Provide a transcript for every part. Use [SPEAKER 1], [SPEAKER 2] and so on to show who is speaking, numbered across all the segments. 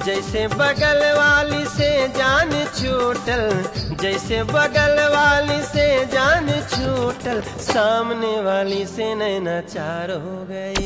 [SPEAKER 1] जैसे बगल वाली से जान छूटल, जैसे बगल वाली से जान छूटल, सामने वाली से नैना चार हो गई।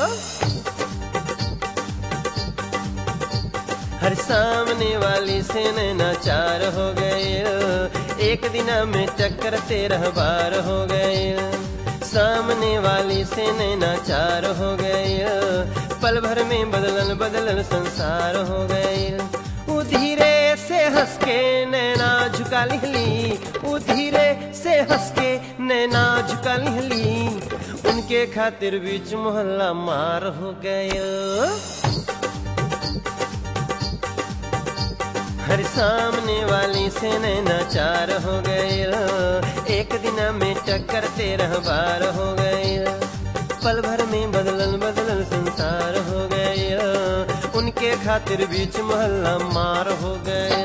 [SPEAKER 1] हर सामने वाली से नैना चार हो गई। एक दिन में टक्कर 13 बार हो गई। सामने वाली से नैना चार हो गई। पल भर में बदलन बदलन संसार हो गई। वो धीरे से हंस के नैना झुका लिहली, वो धीरे से हंस के नैना झुका लिहली। उनके खातिर बीच मोहल्ला मार हो गए। हर सामने वाली से नैना चार हो गई। एक दिन में टक्कर 13 बार हो गई। पल भर में बदलन बदलन संसार हो गए। उनके खातिर बीच मोहल्ला मार हो गए।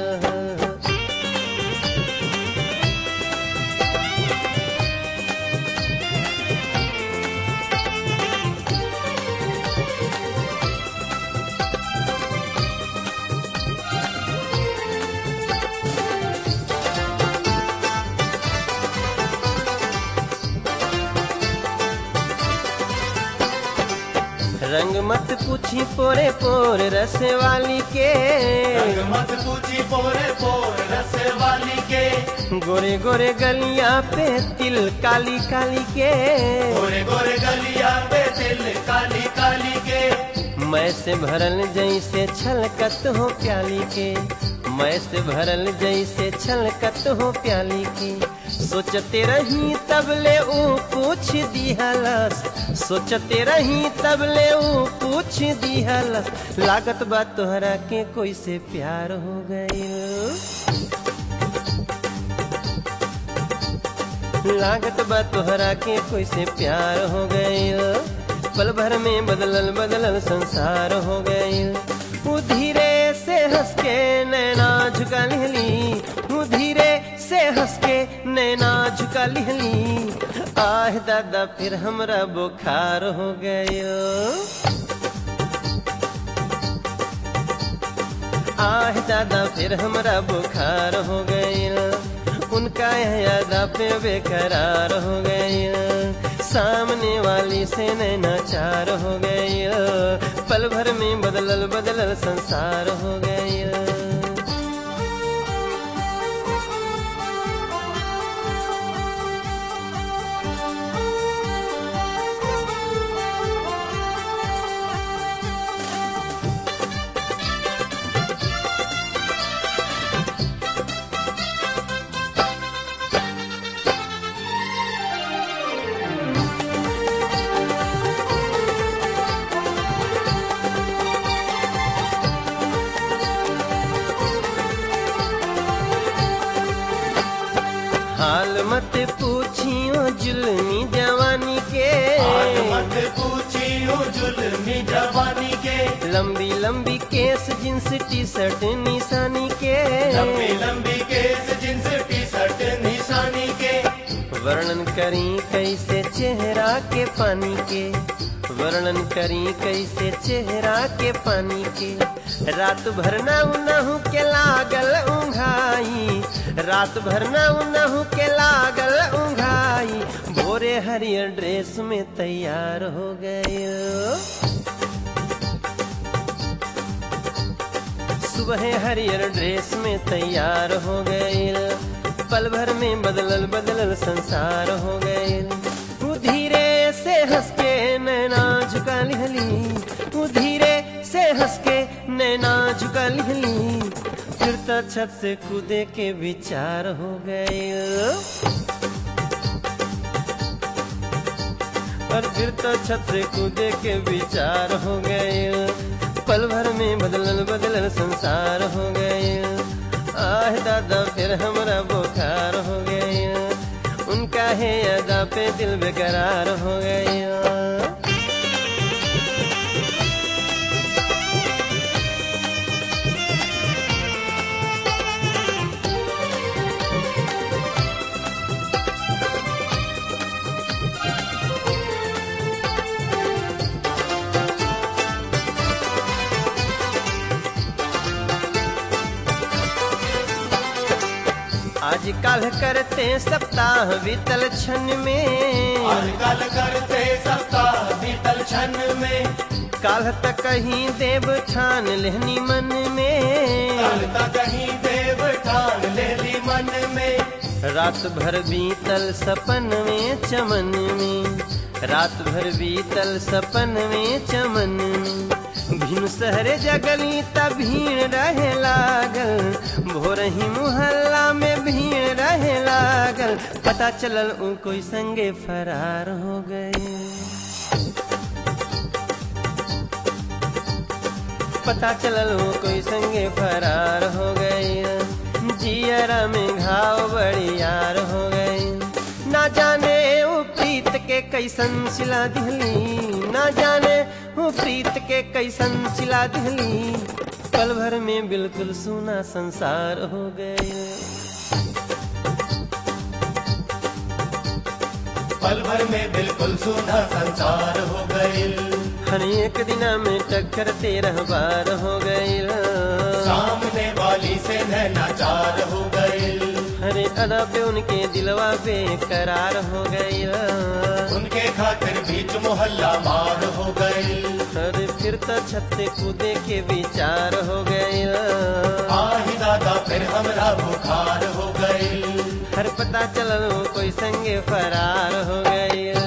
[SPEAKER 1] रंग मत पूछी पोरे पोर रस वाली के,
[SPEAKER 2] रंग मत पूछी पोरे पोर रस वाली के।
[SPEAKER 1] गोरे गोरे गलियां पे तिल काली काली के,
[SPEAKER 2] गोरे गोरे गलियां पे तिल काली काली के।
[SPEAKER 1] मैं से भरल जैसे छलकत हो प्याली के, मैं से भरल जैसे छलकत हो प्याली की। सोचते रही तबले ऊ पूछ दिहलस, सोचते रही तबले ऊ पूछ दिहलस। लागत बा तोहरा के कोई से प्यार हो गई, लागत बा तोहरा के कोई से प्यार हो गई। पल भर में बदलल बदलल संसार हो गई। वो धीरे से हंस के नैना झुका लिहली, वो धीरे से हंस के नैना झुका लिहली। आह दादा फिर हमरा बुखार हो गयो, आह दादा फिर हमरा बुखार हो गयो। उनका यादा पे बेकरार हो गया। सामने वाली से नैना चार हो गया। पल भर में बदलल बदलल संसार हो गया। हाल मत पूछियो जुल्मी जवानी के,
[SPEAKER 2] हाल मत पूछियो जुल्मी जवानी के।
[SPEAKER 1] लंबी लंबी केस जींस टी शर्ट निशानी के,
[SPEAKER 2] लंबी लंबी केस जींस टी शर्ट निशानी के।
[SPEAKER 1] वर्णन करी कैसे चेहरा के पानी के, वर्णन करी कैसे चेहरा के पानी के। रात भर नहु के लागल उंघाई, रात भर नहु के लागल उंघाई। भोरे हरियर ड्रेस में तैयार हो गए। सुबह हरियर ड्रेस में तैयार हो गए। पल भर में बदलल बदलल संसार हो गए। वो धीरे से हंस के नैना झुका लिहली, वो धीरे से हंस के नैना झुका लिहली। फिर तो छत से कूदे के विचार हो गए, और फिर तो छत से कूदे के विचार हो गए। पल भर में बदलल बदलल संसार हो गए। आह दादा फिर हमरा बुखार हो गया। उनका है अदा पे दिल बेकरार हो गया। आजकल करते सप्ताह बीतल क्षण में,
[SPEAKER 2] आजकल करते सप्ताह बीतल क्षण में,
[SPEAKER 1] काल तक कहीं देव ठान लेहनी मन में,
[SPEAKER 2] कल तक कहीं देव ठान ले ली मन में,
[SPEAKER 1] रात भर बीतल सपन में चमन में, रात भर बीतल सपन में चमन में, भिन सहरे जगली त भीड़ रहे लागल, भोर ही मुहल्ला में भीड़ रहे लागल, पता चलल ऊ कोई संगे फरार हो गए, पता चलल ऊ कोई संगे फरार हो गए, जियरा में घाव बड़ी यार हो गए, ना जाने वो प्रीत के कैसन सिला दिहली, ना जाने वो प्रीत के कैसन सिला दिहली, पल भर में बिल्कुल सूना संसार हो गए,
[SPEAKER 2] पल भर में बिल्कुल सूना संसार हो गइल,
[SPEAKER 1] हर एक दिना में टक्कर 13 बार हो गइल,
[SPEAKER 2] सामने वाली से नैनाचार हो गइल,
[SPEAKER 1] हरे अदा पे उनके दिलवा बेकरार हो गइल,
[SPEAKER 2] उनके खातिर बीच मोहल्ला मार हो गइल,
[SPEAKER 1] अरे फिर तो छत से कूदे के विचार हो गइल,
[SPEAKER 2] आही दादा फिर हमरा बुखार हो गइल,
[SPEAKER 1] हर पता चलल कोई संगे फरार हो गइल।